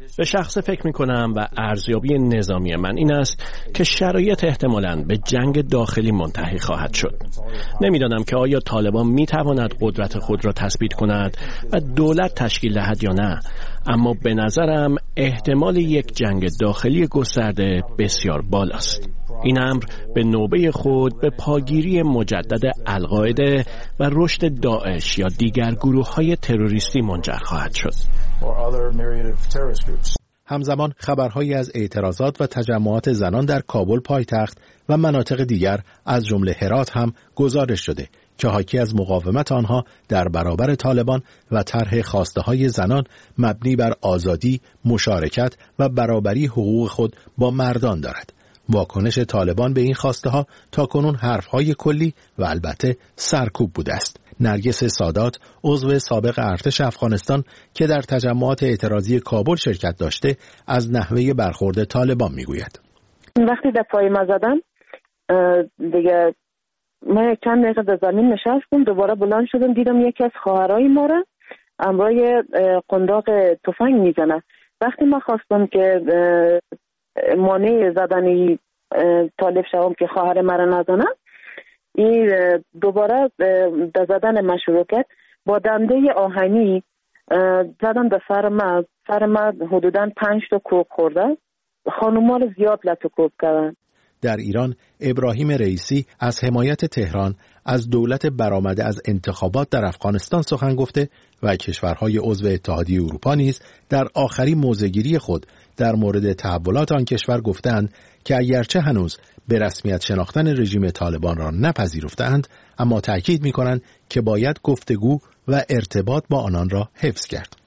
Speaker 13: به شخص فکر میکنم و ارزیابی نظامی من این است که شرایط احتمالاً به جنگ داخلی منتهی خواهد شد. نمیدانم که آیا طالبان میتواند قدرت خود را تثبیت کند و دولت تشکیل دهد یا نه، اما به نظرم احتمال یک جنگ داخلی گسترده بسیار بالاست. این امر به نوبه خود به پاگیری مجدد القاعده و رشد داعش یا دیگر گروه‌های تروریستی منجر خواهد شد.
Speaker 2: همزمان خبرهایی از اعتراضات و تجمعات زنان در کابل پایتخت و مناطق دیگر از جمله هرات هم گزارش شده که حاکی از مقاومت آنها در برابر طالبان و طرح خواسته‌های زنان مبنی بر آزادی، مشارکت و برابری حقوق خود با مردان دارد. واکنش طالبان به این خواسته‌ها تاکنون حرف‌های کلی و البته سرکوب بوده است. نرگس سادات، عضو سابق ارتش افغانستان که در تجمعات اعتراضی کابل شرکت داشته، از نحوه برخورد طالبان میگوید.
Speaker 14: وقتی در پای ما زدن دیگه من چند دقیقه در زمین نشستم، دوباره بلند شدم دیدم یکی از خواهرای ما را امروی قنداق تفنگ میزنه. وقتی ما خواستم که مانع زدن طالب شوم که خواهر مرا نزنه، این دوباره در زدن مشروع با دنده آهنی زدن به سر ما حدوداً 5 تا کوب خورده. خانوما رو زیاد لطو کردن.
Speaker 2: در ایران ابراهیم رئیسی از حمایت تهران از دولت برآمده از انتخابات در افغانستان سخن گفته و کشورهای عضو اتحادیه اروپا نیز در آخرین موضع‌گیری خود در مورد تحولات آن کشور گفتند که اگرچه هنوز به رسمیت شناختن رژیم طالبان را نپذیرفتند، اما تأکید می‌کنند که باید گفتگو و ارتباط با آنان را حفظ کرد.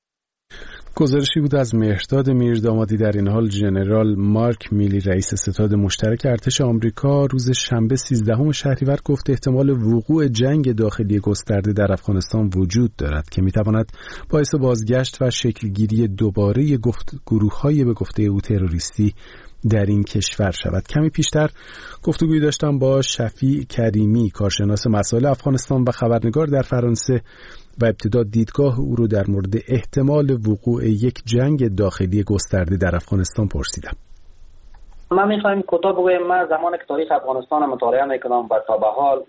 Speaker 1: گزارشی بود از مهرداد میردامادی. در این حال ژنرال مارک میلی رئیس ستاد مشترک ارتش آمریکا روز شنبه 13 شهریور گفت احتمال وقوع جنگ داخلی گسترده در افغانستان وجود دارد که میتواند باعث بازگشت و شکلگیری دوباره گروه‌های به گفته او تروریستی در این کشور شود. کمی پیشتر گفتگویی داشتم با شفیع کریمی، کارشناس مسائل افغانستان و خبرنگار در فرانسه، و ابتدا دیدگاه او رو در مورد احتمال وقوع یک جنگ داخلی گسترده در افغانستان پرسیدم.
Speaker 15: من میخوایم کوتاه بگویم، من زمان که تاریخ افغانستان مطالعه میکنم و تا به حال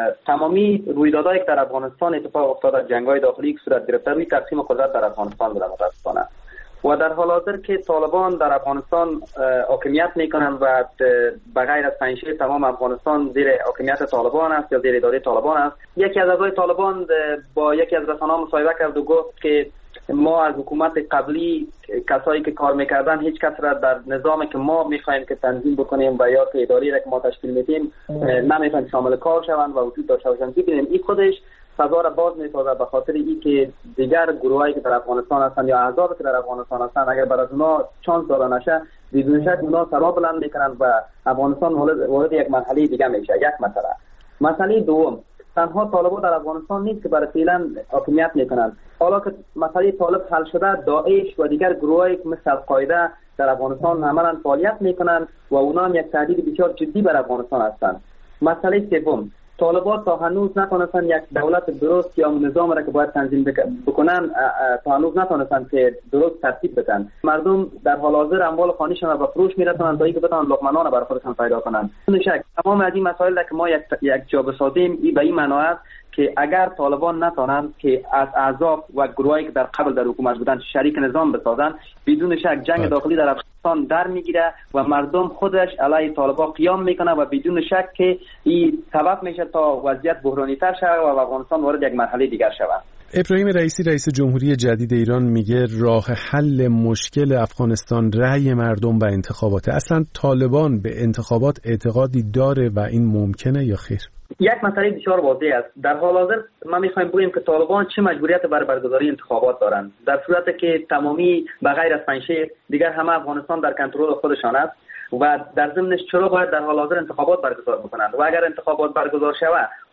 Speaker 15: تمامی رویدادهایی که در افغانستان اتفاق افتاده، جنگ‌های داخلی که صورت گرفته، روی تقسیم قدرت در افغانستان بوده متاسفانه. و در حال حاضر که طالبان در افغانستان حاکمیت میکنن و بغیر از پنجشیر تمام افغانستان زیر حاکمیت طالبان است یا زیر اداره طالبان است. یکی از اعضای طالبان با یکی از رسانه‌ها مصاحبه کرد و گفت که ما از حکومت قبلی کسایی که کار میکردن هیچ کس را در نظامی که ما میخوایم که تنظیم بکنیم و یا که اداری را که ما تشکیل میدیم نمیخوایم شامل کار شوند و وجود داشته باشند. ببینیم این خودش فضا را باز می‌سازد، به خاطر اینکه دیگر گروهایی که در افغانستان هستند یا احزابی که در افغانستان هستند اگر برای اونها چانس داده نشه، بدون شک اونها سرا بلند میکنند و افغانستان وارد یک مرحله دیگه میشه. یک مسئله دوم، تنها طالبان در افغانستان نیست که برای فعلا حاکمیت میکنند. حالا که مسئله طالب حل شده، داعش و دیگر گروهایی که مثل القاعده در افغانستان عملاً فعالیت میکنند و اونها هم یک تهدید بسیار جدی بر افغانستان هستند. مسئله سوم، طالبان تا هنوز نتونستن یک دولت درست یا نظام را که باید تنظیم بکنن تا هنوز نتونستن که درست ترتیب بدن. مردم در حال حاضر اموال خانه‌شان را به فروش می‌رسونن تا اینکه بتوانن لقمه‌نان برای خودشان پیدا کنن. بدون شک تمام از این مسائل که ما یک جا بسازیم، این به این معنی است که اگر طالبان نتونن که از احزاب و گروهایی که در قبل در حکومت بودن شریک نظام بسازن، بدون شک جنگ داخلی در افغانستان در میگیره و مردم خودش علیه طالبان قیام میکنه و بدون شک که این سبب میشه تا وضعیت بحرانی تر شود و افغانستان وارد یک مرحله دیگر شود.
Speaker 1: ابراهیم رئیسی رئیس جمهوری جدید ایران میگه راه حل مشکل افغانستان رأی مردم و انتخابات. اصلا طالبان به انتخابات اعتقادی داره و این ممکنه یا خیر؟
Speaker 15: یک مسئله بسیار واضح است. در حال حاضر ما میخوایم بگوییم که طالبان چه مجبوریت برای برگزاری انتخابات دارند، در صورتی که تمامی بغیر از پنجشیر دیگر همه افغانستان در کنترل خودشان است و در ضمنش چرا باید در حال حاضر انتخابات برگزار بکنند و اگر انتخابات برگزار شود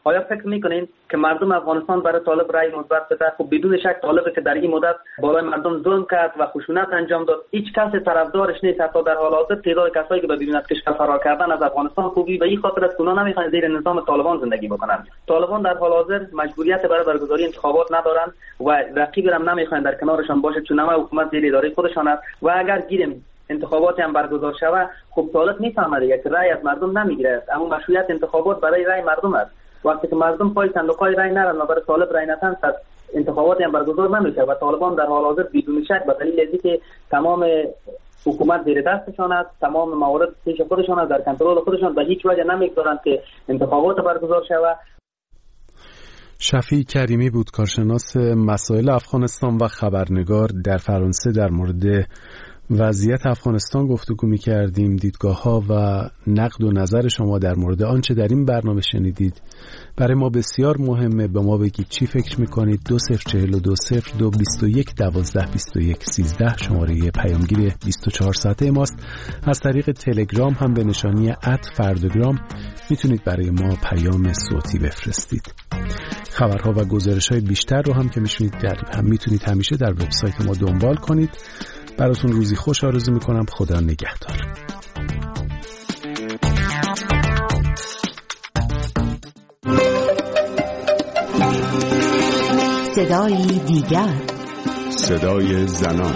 Speaker 15: آیا فکر میکنین که مردم افغانستان برای طالب رای مثبت بده؟ خب بدون شک طالبی که در این مدت بالای مردم ظلم کرد و خشونت انجام داد، هیچ کس طرفدارش نیست. حتی در حال حاضر تعداد کسایی که بدون از کشور فرار کردن از افغانستان خوبی به این خاطر است که اونا نمیخوان زیر نظام طالبان زندگی بکنن. طالبان در حال حاضر مجبوریت برای برگزاری انتخابات ندارن و رقیبی هم نمیخوان در کنارشان باشه، چون نمای حکومت زیر اداره خودشان است و اگر گیریم انتخابات هم برگزار شود، خب طالب میفهمه دیگه که رای از مردم نمیگیره، اما مشروعیت انتخابات برای رای مردم است. وقتی که مردم پای صندوق‌های رای نرن و برای طالب رای ندن، انتخابات هم برگزار نمیشه و طالبان در حال حاضر بدون شک به دلیل اینکه تمام حکومت زیر دستشان است، تمام موارد پیش خودشان است، در کنترل خودشان، به هیچ وجه نمیگذارند که انتخابات برگزار شود.
Speaker 1: شفیع کریمی بود، کارشناس مسائل افغانستان و خبرنگار در فرانسه. در مورد وضعیت افغانستان گفتگو می‌کردیم. دیدگاه‌ها و نقد و نظر شما در مورد آنچه در این برنامه شنیدید برای ما بسیار مهمه. به ما بگید چی فکر می‌کنید. 20420221122113 شماره پیامگیر 24 ساعته ماست. از طریق تلگرام هم به نشانی @فردوگرام میتونید برای ما پیام صوتی بفرستید. خبرها و گزارش‌های بیشتر رو هم که میتونید همیشه در وبسایت ما دنبال کنید. براتون روزی خوش آرزو میکنم. خدا نگهدار.
Speaker 16: صدای دیگر،
Speaker 17: صدای زنان.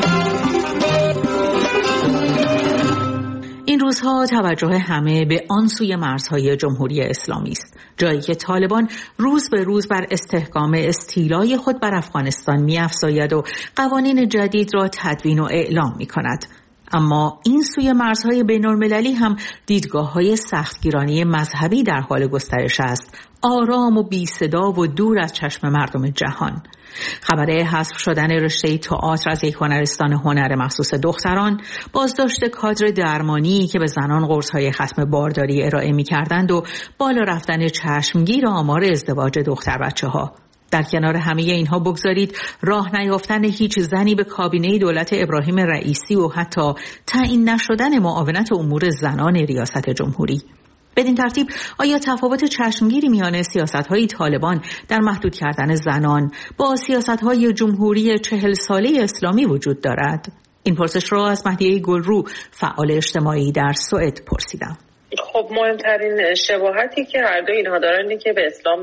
Speaker 18: این روزها توجه همه به آن سوی مرزهای جمهوری اسلامی است، جایی که طالبان روز به روز بر استحکام استیلای خود بر افغانستان می‌افزاید و قوانین جدید را تدوین و اعلام می‌کند. اما این سوی مرزهای بین‌المللی هم دیدگاه‌های سختگیرانه مذهبی در حال گسترش است، آرام و بی صدا و دور از چشم مردم جهان. خبر حذف شدن رشته تئاتر از یک هنرستان هنر مخصوص دختران، بازداشت کادر درمانی که به زنان قرص‌های ختم بارداری ارائه می‌کردند و بالا رفتن چشمگیر آمار ازدواج دختر بچه‌ها. در کنار همه اینها بگذارید راه نیافتن هیچ زنی به کابینه دولت ابراهیم رئیسی و حتی تعیین نشدن معاونت امور زنان ریاست جمهوری. بدین ترتیب آیا تفاوت چشمگیری میان سیاست‌های طالبان در محدود کردن زنان با سیاست‌های جمهوری 40 ساله اسلامی وجود دارد؟ این پرسش را از مهدیه گلرو، فعال اجتماعی در سوئد، پرسیدم.
Speaker 19: خب مهمترین شباهتی که هر دو اینها دارن اینه که به اسلام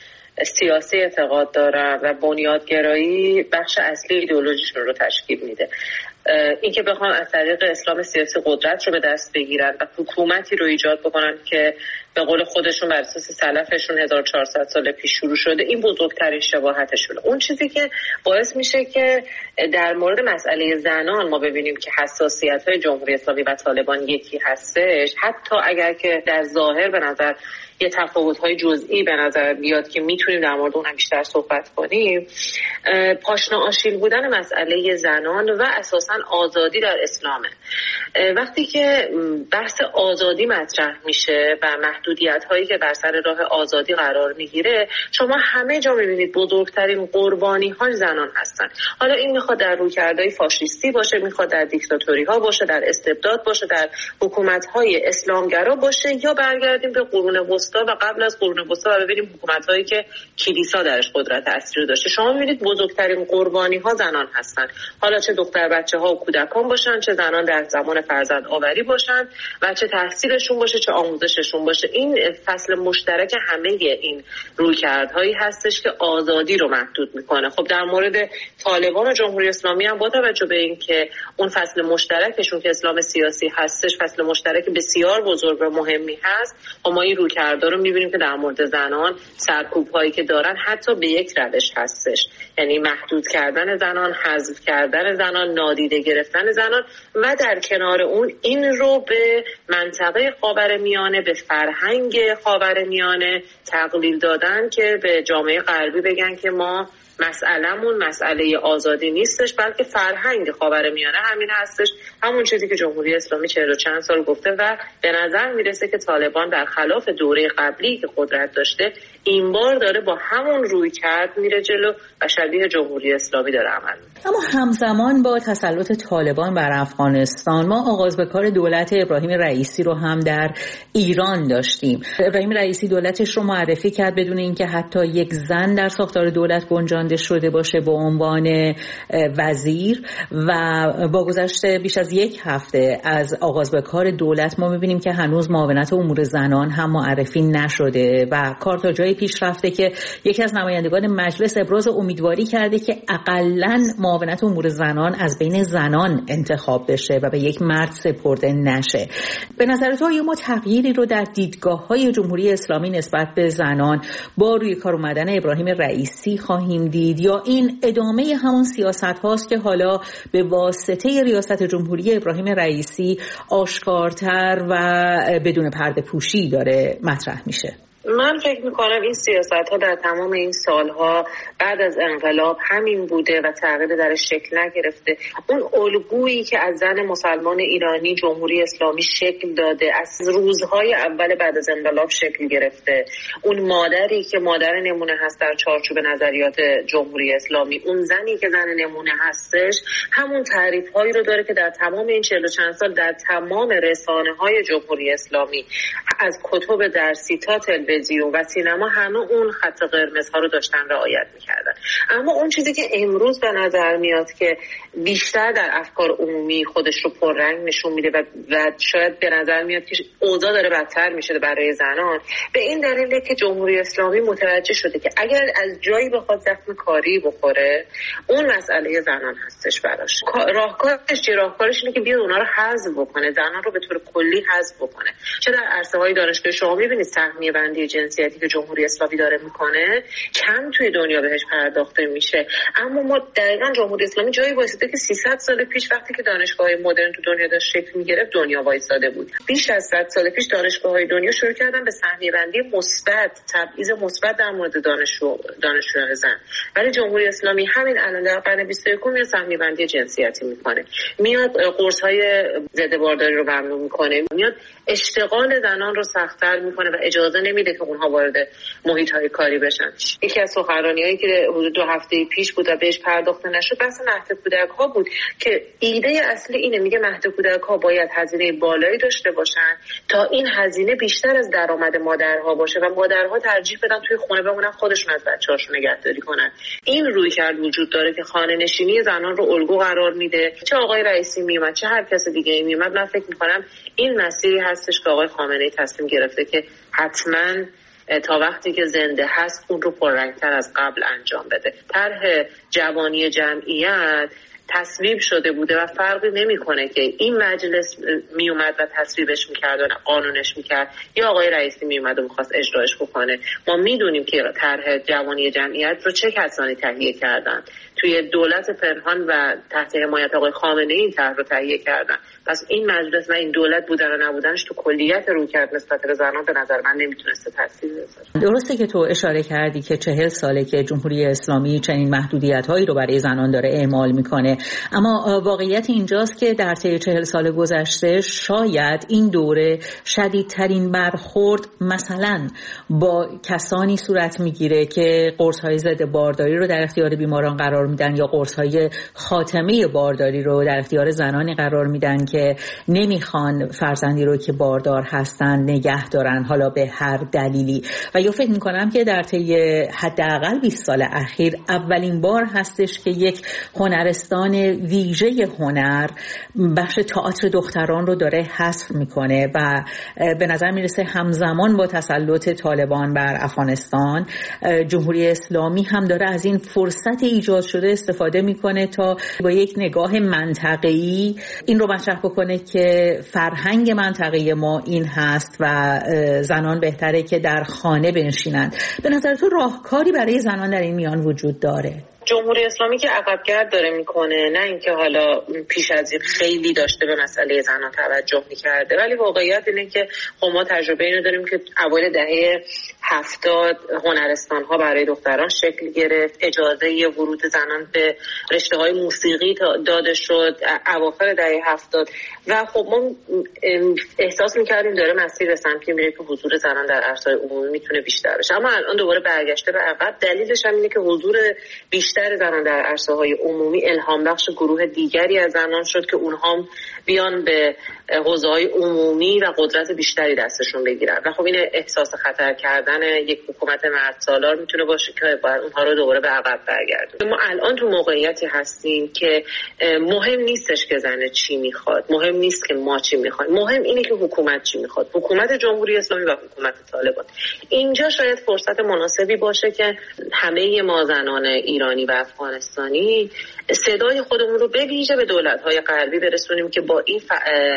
Speaker 19: سیاسی اعتقاد دارن و بنیادگرایی بخش اصلی ایدئولوژیشون رو تشکیل میده. اینکه بخوان از طریق اسلام سیاسی قدرت رو به دست بگیرن و حکومتی رو ایجاد بکنن که به قول خودشون بر اساس سلفشون 1400 سال پیش شروع شده، این بزرگترین شباهتشونه. اون چیزی که باعث میشه که در مورد مسئله زنان ما ببینیم که حساسیت‌های جمهوری اسلامی و طالبان یکی هستش، حتی اگر که در ظاهر به نظر یه تفاوت‌های جزئی به نظر بیاد که میتونیم در مورد اون بیشتر صحبت کنیم، پاشنه آشیل بودن مسئله زنان و اساساً آزادی در اسلامه. وقتی که بحث آزادی مطرح میشه و محدودیت‌هایی که بر سر راه آزادی قرار میگیره، شما همه جا میبینید بزرگترین قربانی‌ها زنان هستن. حالا این میخواد در رویکردهای فاشیستی باشه، میخواد در دیکتاتوری‌ها باشه، در استبداد باشه، در حکومت‌های اسلامگرا باشه، یا برگردیم به قرون وسطی و قبل از قرون وسطی و ببینیم حکومت‌هایی که کلیسا درش قدرت اصلی داشته. شما میبینید بزرگترین قربانی‌ها زنان هستن، حالا چه دختر بچه‌ها و کودکان باشن، چه زنان در زمان فرزند آوری باشن و چه تحصیلشون باشه، چه آموزششون باشه. این فصل مشترک همه این رویکردهایی هستش که آزادی رو محدود میکنه. خب در مورد طالبان و جمهوری اسلامی هم با توجه به این که اون فصل مشترکشون که اسلام سیاسی هستش فصل مشترک بسیار بزرگ و مهمی هست، و ما این رویکردها رو میبینیم که در مورد زنان سرکوب‌هایی که دارن حتی به یک روش هستش، یعنی محدود کردن زنان، حذف کردن زنان، نادیده گرفتن زنان و در کنار اون این رو به منطقه خاورمیانه، به فرهنگ خاورمیانه تقلیل دادن که به جامعه غربی بگن که ما مسئلهمون مسئله آزادی نیستش، بلکه فرهنگ خاورمیانه همین هستش، همون چیزی که جمهوری اسلامی 40 و چند سال گفته و به نظر میرسه که طالبان در خلاف دوره قبلی که قدرت داشته این بار داره با همون رویکرد میره جلو و شبیه جمهوری اسلامی داره عمل میکنه.
Speaker 18: اما همزمان با تسلط طالبان بر افغانستان ما آغاز به کار دولت ابراهیم رئیسی رو هم در ایران داشتیم. ابراهیم رئیسی دولتش رو معرفی کرد بدون اینکه حتی یک زن در ساختار دولت گنجانده شده باشه به عنوان وزیر و با گذشت بیش از یک هفته از آغاز به کار دولت ما می‌بینیم که هنوز معاونت امور زنان هم معرفی نشده و کار تا جایی پیش رفته که یکی از نمایندگان مجلس ابراز امیدواری کرده که حداقل معاونت امور زنان از بین زنان انتخاب بشه و به یک مرد سپرده نشه. به نظر تو ما تغییری رو در دیدگاه‌های جمهوری اسلامی نسبت به زنان با روی کار اومدن ابراهیم رئیسی خواهیم دید یا این ادامه همون سیاست هاست که حالا به واسطه ریاست جمهوری ابراهیم رئیسی آشکارتر و بدون پرده پوشی داره مطرح میشه؟
Speaker 19: من فکر میکنم این سیاست ها در تمام این سالها بعد از انقلاب همین بوده و تغییر درش شکل نگرفته. اون الگویی که از زن مسلمان ایرانی جمهوری اسلامی شکل داده از روزهای اول بعد از انقلاب شکل گرفته، اون مادری که مادر نمونه هست در چارچوب نظریات جمهوری اسلامی، اون زنی که زن نمونه هستش، همون تعریف هایی رو داره که در تمام این 40 چند سال در تمام رسانه های جمهوری اسلامی از کتب درسی تا تلویزیون و سینما همه اون خط قرمز ها رو داشتن رعایت میکردن. اما اون چیزی که امروز به نظر میاد که بیشتر در افکار عمومی خودش رو پررنگ نشون میده و شاید به نظر میاد که اوضاع داره بدتر میشه برای زنان، به این دلیله که جمهوری اسلامی متوجه شده که اگر از جایی بخواد زخم کاری بخوره اون مسئله زنان هستش براش. راهکارش اینه که بیاد اونا رو حذف بکنه، زنان رو به طور کلی حذف بکنه. چه در عرصه های دانشگاه شما میبینید سهمیه بندی جنسیتی که جمهوری اسلامی داره میکنه کم توی دنیا بهش پرداخته میشه، اما ما دقیقاً جمهوری اسلامی جایی وایساده که 300 سال پیش وقتی که دانشگاه‌های مدرن تو دنیا داشت شکل میگرفت دنیا وایساده بود. بیش از 100 سال پیش دانشگاه‌های دنیا شروع کردن به سهمیه بندی مثبت، تبعیض مثبت در مورد دانشجویان زن، ولی جمهوری اسلامی همین الان در قرن 21 میاد سهمیه بندی جنسیتی میکنه، میاد قرص‌های ضد بارداری رو ممنوع میکنه، میاد اشتغال زنان رو سخت‌تر میکنه و اجازه نمیده که اونها وارد محیط‌های کاری بشن. یکی از سخنرانی‌هایی که حدود 2 هفته پیش بود و بهش پرداخته نشد بحث مهد کودک‌ها بود که ایده اصلی اینه، میگه مهد کودک‌ها باید هزینه بالایی داشته باشن تا این هزینه بیشتر از درآمد مادرها باشه و مادرها ترجیح بدن توی خونه بمونن، خودشون از بچه‌هاشون نگهداری کنن. این رویکرد وجود داره که خانه‌نشینی زنان رو الگو قرار میده. چه آقای رئیسی میومد چه هر کس دیگه‌ای میومد، من فکر می‌کنم این مسیری هستش که آقای خامنه‌ای تصمیم گرفته که حتماً تا وقتی که زنده هست اون رو پررنگ‌تر از قبل انجام بده. طرح جوانی جمعیت تصویب شده بوده و فرقی نمیکنه که این مجلس میومد و تصویبش میکرد و قانونش میکرد یا آقای رئیسی میومد و میخواست اجراش بکنه. ما میدونیم که طرح جوانی جمعیت رو چه کسانی تهیه کردن، توی دولت پنهان و تحت حمایت آقای خامنه‌ای این طرح رو تهیه کردن. پس این مجلس و این دولت بودن و نبودنش تو کلیت رویکرد نسبت به زنان به نظر من نمیتونسته تاثیر بذاره.
Speaker 18: درسته که تو اشاره کردی که 40 ساله که جمهوری اسلامی چنین محدودیت‌هایی رو برای زنان داره اعمال میکنه، اما واقعیت اینجاست که در طی 40 سال گذشته شاید این دوره شدیدترین برخورد مثلا با کسانی صورت میگیره که قرص‌های ضد بارداری رو در اختیار بیماران قرار میدن یا قرص‌های خاتمه بارداری رو در اختیار زنانی قرار میدن که نمیخوان فرزندی رو که باردار هستن نگه دارن، حالا به هر دلیلی. و یا فکر میکنم که در طی حداقل 20 سال اخیر اولین بار هستش که یک هنرستان ویژه هنر بخش تئاتر دختران رو داره حذف میکنه و به نظر میرسه همزمان با تسلط طالبان بر افغانستان جمهوری اسلامی هم داره از این فرصت ایجاد شده استفاده میکنه تا با یک نگاه منطقه‌ای این رو مطرح بکنه که فرهنگ منطقه ما این هست و زنان بهتره که در خانه بنشینند. به نظر تو راهکاری برای زنان در این میان وجود داره؟
Speaker 19: جمهوری اسلامی که عقبگرد داره میکنه، نه اینکه حالا پیش از این خیلی داشته به مسئله زنان توجه میکرده، ولی واقعیت اینه که ما تجربه اینو داریم که اوایل دهه 70 هنرستان ها برای دختران شکل گرفت، اجازه ورود زنان به رشته های موسیقی داده شد اواخر دهه 70 و خب ما احساس میکردیم داره مسیر به سمتی میره که حضور زنان در عرصه‌های عمومی میتونه بیشتر بشه، اما الان دوباره برگشته به عقب. دلیلش هم اینه که حضور بیشتر زنان در عرصه‌های عمومی الهام بخش گروه دیگری از زنان شد که اونها هم بیان به حوزه‌های عمومی و قدرت بیشتری دستشون بگیرن و خب این احساس خطر کردن یک حکومت مردسالار میتونه باشه که باید اونها رو دوباره به عقب برگردونه. ما الان تو موقعیتی هستیم که مهم نیستش که زن چی میخواد، مهم نیست که ما چی میخوایم، مهم اینه که حکومت چی میخواد، حکومت جمهوری اسلامی و حکومت طالبان. اینجا شاید فرصت مناسبی باشه که همه ما زنان ایرانی و افغانستانی صدای خودمون رو به ویژه به دولت‌های غربی برسونیم که با این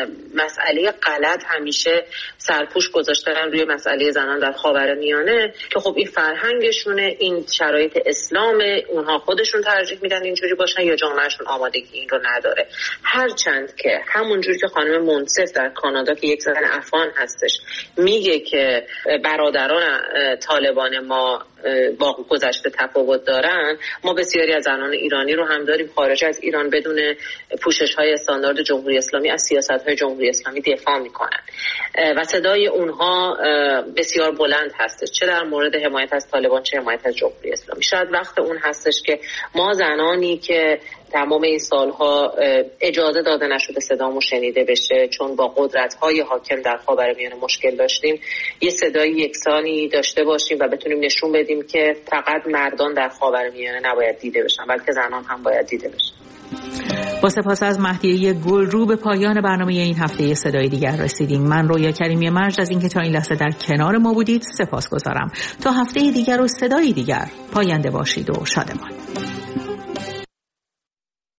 Speaker 19: مسئله غلط همیشه سرپوش گذاشتن روی مسئله زنان در خاورمیانه که خب این فرهنگشونه، این شرایط اسلام، اونها خودشون ترجیح میدن اینجوری باشن یا جامعهشون آمادگی این رو نداره. هرچند که همونجور که خانم منصف در کانادا که یک زن افغان هستش میگه که برادران طالبان ما با گذشته تفاوت دارن، ما بسیاری از زنان ایرانی رو هم داریم خارج از ایران بدون پوشش‌های استاندارد جمهوری اسلامی از سیاست‌های جمهوری اسلامی دفاع میکنن و صدای اونها بسیار بلند هستش، چه در مورد حمایت از طالبان چه حمایت از جمهوری اسلامی. شاید وقت اون هستش که ما زنانی که تمام این سالها اجازه داده نشده صدامون شنیده بشه چون با قدرت‌های حاکم در خاورمیانه مشکل داشتیم، یه صدای یکسانی داشته باشیم و بتونیم نشون بدیم که فقط مردان در خاورمیانه نباید دیده بشن بلکه زنان هم باید دیده بشن.
Speaker 18: با سپاس از مهدیه گل رو به پایان برنامه این هفته صدای دیگر رسیدیم. من رویا کریمی مرج از اینکه تا این لحظه در کنار ما بودید سپاسگزارم. تا هفته دیگر و صدای دیگر پاینده باشید و شادمان.